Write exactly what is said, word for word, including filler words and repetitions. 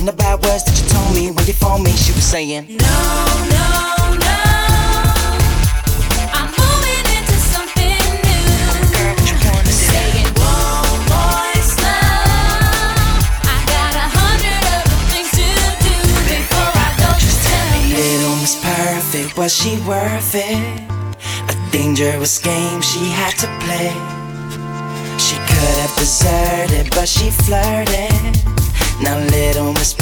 The bad words that you told me when you phoned me, she was saying no, no, no, I'm moving into something new. Girl, what you wanna do? Saying whoa, boy, slow, I got a hundred other things to do before I go. Just tell me, little Miss Perfect, was she worth it? A dangerous game she had to play. She could have deserted, but she flirted. Now little Miss